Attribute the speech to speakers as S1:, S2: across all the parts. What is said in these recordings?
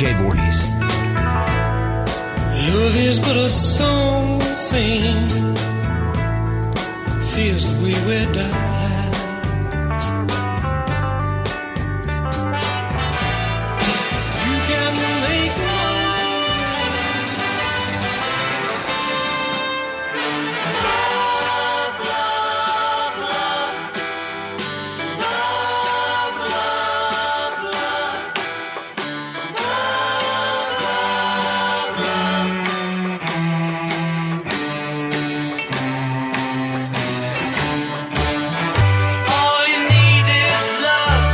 S1: Jay Voorhees.
S2: Love is but a song we sing, feels the way we die. You can make love, love, love, love, love, all you need is love.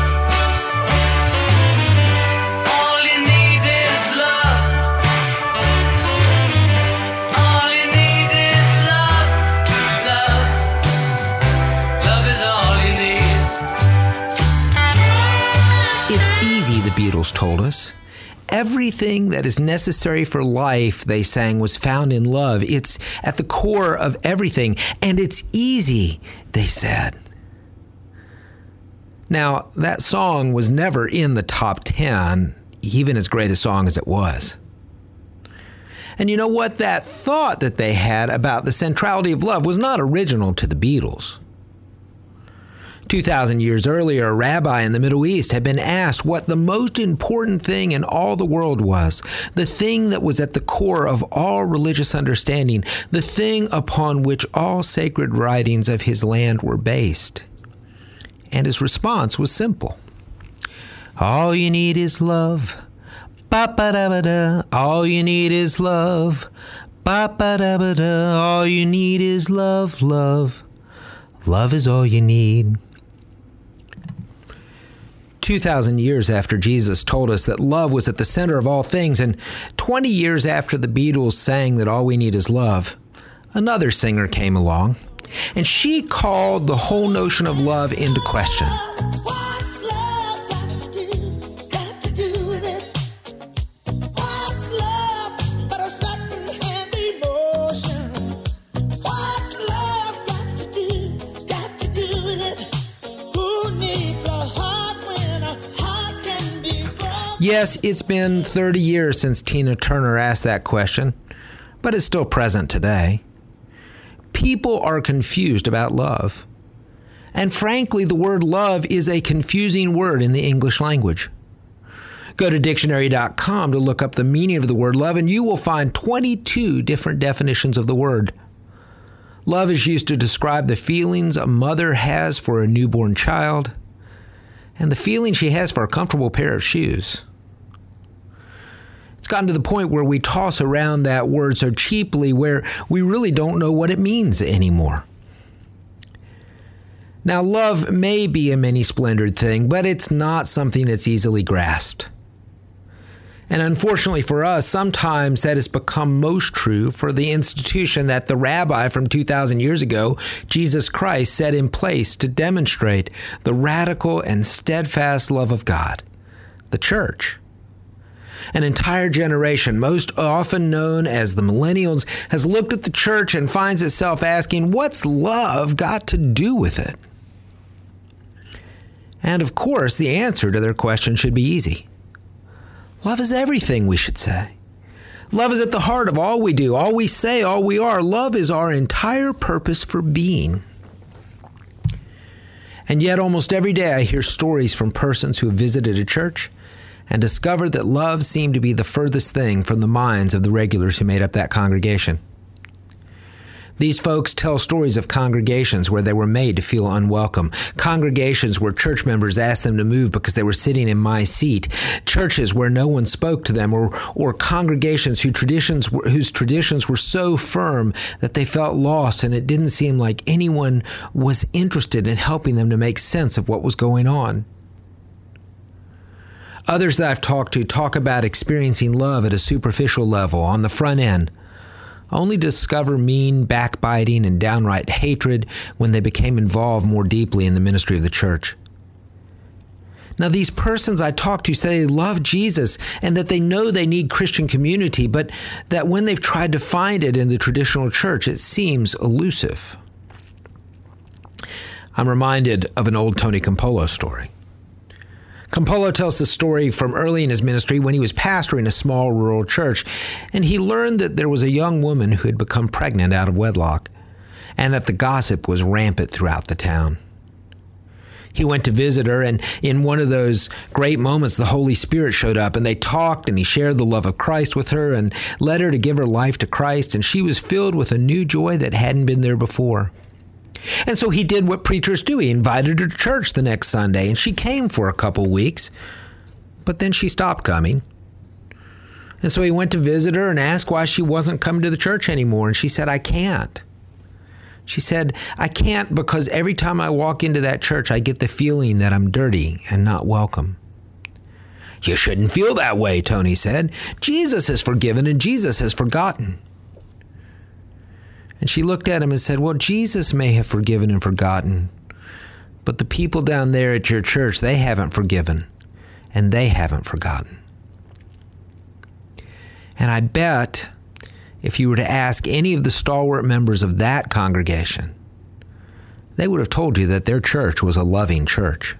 S2: All you need is love. All you need is love. Love. Love is all you need.
S1: It's easy, the Beatles told us. Everything that is necessary for life, they sang, was found in love. It's at the core of everything, and it's easy, they said. Now, that song was never in the top 10, even as great a song as it was. And you know what? That thought that they had about the centrality of love was not original to the Beatles. 2,000 years earlier, a rabbi in the Middle East had been asked what the most important thing in all the world was, the thing that was at the core of all religious understanding, the thing upon which all sacred writings of his land were based. And his response was simple. All you need is love. Ba-ba-da-ba-da. All you need is love. Ba-ba-da-ba-da. All you need is love, love. Love is all you need. 2,000 years after Jesus told us that love was at the center of all things, and 20 years after the Beatles sang that all we need is love, another singer came along, and she called the whole notion of love into question.
S3: What's love got to do? It's got to do with it. What's love but a second-hand emotion? What's love got to do? It's got to do with it. Who needs a heart when a heart can be broken?
S1: Yes, it's been 30 years since Tina Turner asked that question, but it's still present today. People are confused about love. And frankly, the word love is a confusing word in the English language. Go to dictionary.com to look up the meaning of the word love, and you will find 22 different definitions of the word. Love is used to describe the feelings a mother has for a newborn child and the feeling she has for a comfortable pair of shoes. It's gotten to the point where we toss around that word so cheaply where we really don't know what it means anymore. Now, love may be a many-splendored thing, but it's not something that's easily grasped. And unfortunately for us, sometimes that has become most true for the institution that the rabbi from 2,000 years ago, Jesus Christ, set in place to demonstrate the radical and steadfast love of God, the church. An entire generation, most often known as the millennials, has looked at the church and finds itself asking, what's love got to do with it? And of course, the answer to their question should be easy. Love is everything, we should say. Love is at the heart of all we do, all we say, all we are. Love is our entire purpose for being. And yet almost every day I hear stories from persons who have visited a church and discovered that love seemed to be the furthest thing from the minds of the regulars who made up that congregation. These folks tell stories of congregations where they were made to feel unwelcome, congregations where church members asked them to move because they were sitting in my seat, churches where no one spoke to them, or congregations whose traditions were so firm that they felt lost and it didn't seem like anyone was interested in helping them to make sense of what was going on. Others that I've talked to talk about experiencing love at a superficial level on the front end, only to discover mean, backbiting, and downright hatred when they became involved more deeply in the ministry of the church. Now, these persons I talk to say they love Jesus and that they know they need Christian community, but that when they've tried to find it in the traditional church, it seems elusive. I'm reminded of an old Tony Campolo story. Campolo tells the story from early in his ministry when he was pastoring a small rural church, and he learned that there was a young woman who had become pregnant out of wedlock, and that the gossip was rampant throughout the town. He went to visit her, and in one of those great moments, the Holy Spirit showed up, and they talked, and he shared the love of Christ with her and led her to give her life to Christ, and she was filled with a new joy that hadn't been there before. And so he did what preachers do. He invited her to church the next Sunday, and she came for a couple weeks, but then she stopped coming. And so he went to visit her and asked why she wasn't coming to the church anymore, and she said, "I can't." She said, "I can't because every time I walk into that church, I get the feeling that I'm dirty and not welcome." "You shouldn't feel that way," Tony said. "Jesus has forgiven and Jesus has forgotten." And she looked at him and said, "Well, Jesus may have forgiven and forgotten, but the people down there at your church, they haven't forgiven and they haven't forgotten." And I bet if you were to ask any of the stalwart members of that congregation, they would have told you that their church was a loving church.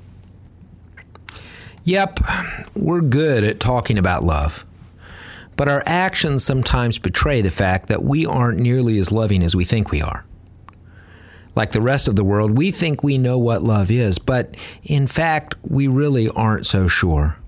S1: Yep, we're good at talking about love, but our actions sometimes betray the fact that we aren't nearly as loving as we think we are. Like the rest of the world, we think we know what love is, but in fact, we really aren't so sure.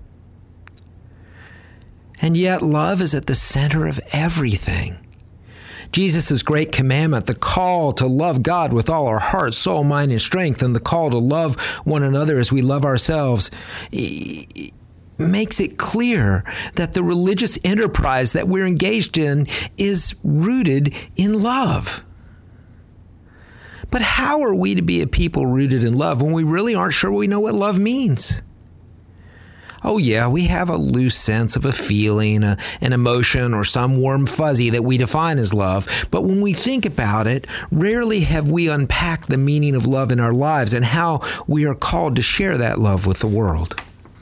S1: And yet, love is at the center of everything. Jesus' great commandment, the call to love God with all our heart, soul, mind, and strength, and the call to love one another as we love ourselves, makes it clear that the religious enterprise that we're engaged in is rooted in love. But how are we to be a people rooted in love when we really aren't sure we know what love means? Oh yeah, we have a loose sense of a feeling, an emotion, or some warm fuzzy that we define as love. But when we think about it, rarely have we unpacked the meaning of love in our lives and how we are called to share that love with the world.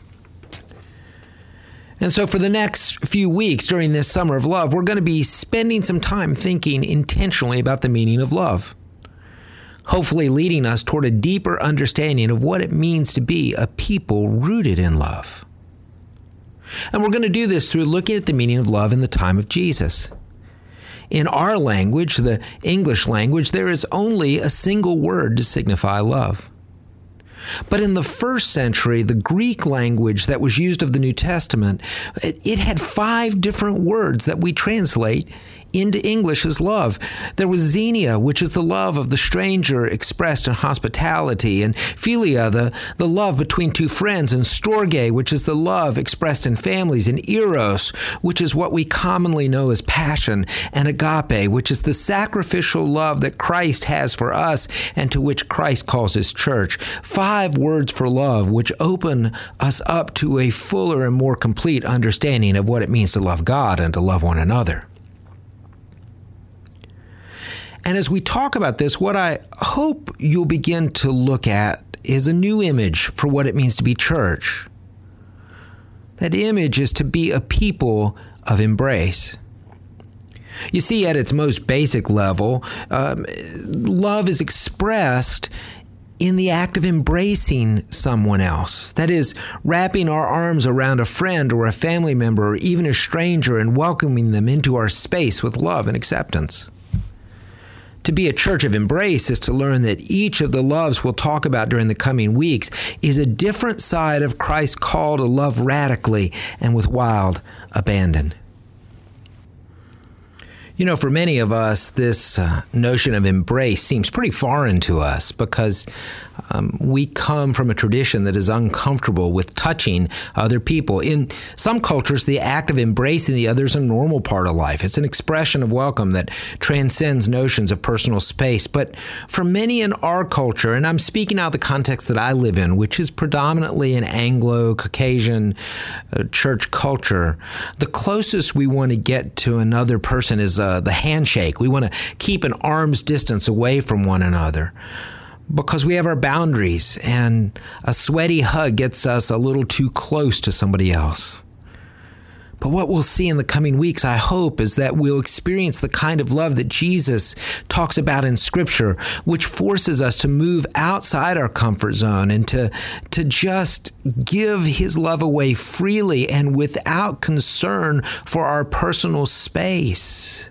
S1: And so for the next few weeks during this summer of love, we're going to be spending some time thinking intentionally about the meaning of love, hopefully leading us toward a deeper understanding of what it means to be a people rooted in love. And we're going to do this through looking at the meaning of love in the time of Jesus. In our language, the English language, there is only a single word to signify love. But in the first century, the Greek language that was used of the New Testament, it had 5 different words that we translate into English as love. There was xenia, which is the love of the stranger expressed in hospitality, and philia, the love between two friends, and storge, which is the love expressed in families, and eros, which is what we commonly know as passion, and agape, which is the sacrificial love that Christ has for us and to which Christ calls his church. 5 words for love, which open us up to a fuller and more complete understanding of what it means to love God and to love one another. And as we talk about this, what I hope you'll begin to look at is a new image for what it means to be church. That image is to be a people of embrace. You see, at its most basic level, love is expressed in the act of embracing someone else. That is, wrapping our arms around a friend or a family member or even a stranger and welcoming them into our space with love and acceptance. To be a church of embrace is to learn that each of the loves we'll talk about during the coming weeks is a different side of Christ's call to love radically and with wild abandon. You know, for many of us, this notion of embrace seems pretty foreign to us because we come from a tradition that is uncomfortable with touching other people. In some cultures, the act of embracing the other is a normal part of life. It's an expression of welcome that transcends notions of personal space. But for many in our culture, and I'm speaking out of the context that I live in, which is predominantly an Anglo-Caucasian church culture, the closest we want to get to another person is the handshake. We want to keep an arm's distance away from one another, because we have our boundaries, and a sweaty hug gets us a little too close to somebody else. But what we'll see in the coming weeks, I hope, is that we'll experience the kind of love that Jesus talks about in Scripture, which forces us to move outside our comfort zone and to just give his love away freely and without concern for our personal space.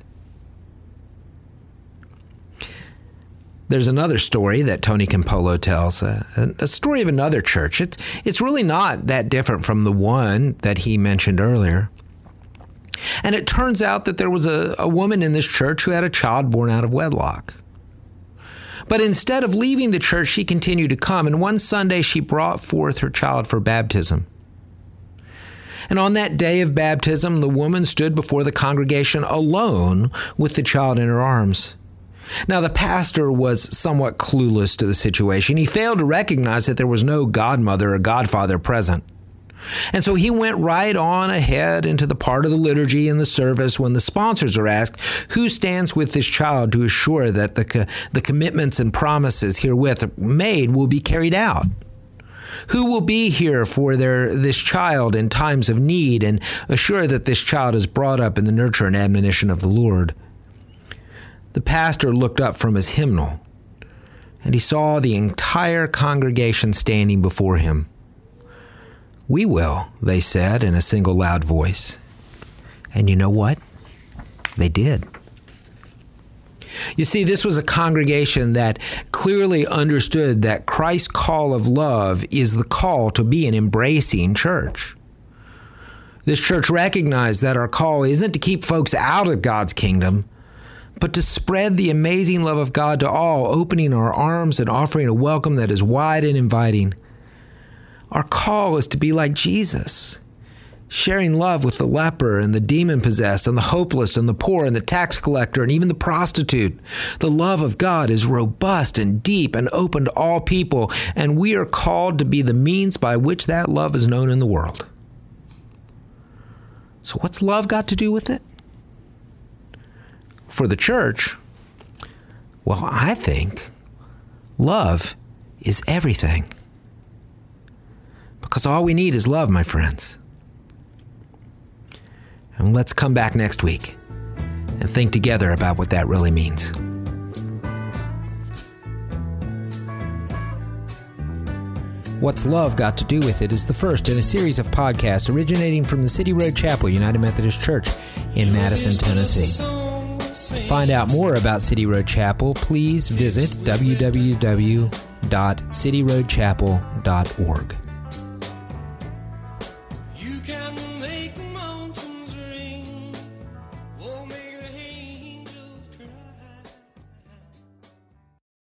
S1: There's another story that Tony Campolo tells, a story of another church. It's really not that different from the one that he mentioned earlier. And it turns out that there was a woman in this church who had a child born out of wedlock. But instead of leaving the church, she continued to come, and one Sunday she brought forth her child for baptism. And on that day of baptism, the woman stood before the congregation alone with the child in her arms. Now, the pastor was somewhat clueless to the situation. He failed to recognize that there was no godmother or godfather present. And so he went right on ahead into the part of the liturgy in the service when the sponsors are asked who stands with this child to assure that the commitments and promises herewith made will be carried out. Who will be here for this child in times of need and assure that this child is brought up in the nurture and admonition of the Lord? The pastor looked up from his hymnal, and he saw the entire congregation standing before him. "We will," they said in a single loud voice. And you know what? They did. You see, this was a congregation that clearly understood that Christ's call of love is the call to be an embracing church. This church recognized that our call isn't to keep folks out of God's kingdom, but to spread the amazing love of God to all, opening our arms and offering a welcome that is wide and inviting. Our call is to be like Jesus, sharing love with the leper and the demon-possessed and the hopeless and the poor and the tax collector and even the prostitute. The love of God is robust and deep and open to all people, and we are called to be the means by which that love is known in the world. So what's love got to do with it? For the church, well, I think love is everything. Because all we need is love, my friends. And let's come back next week and think together about what that really means. What's Love Got to Do with It is the first in a series of podcasts originating from the City Road Chapel United Methodist Church in Madison, Tennessee. To find out more about City Road Chapel, please visit www.cityroadchapel.org.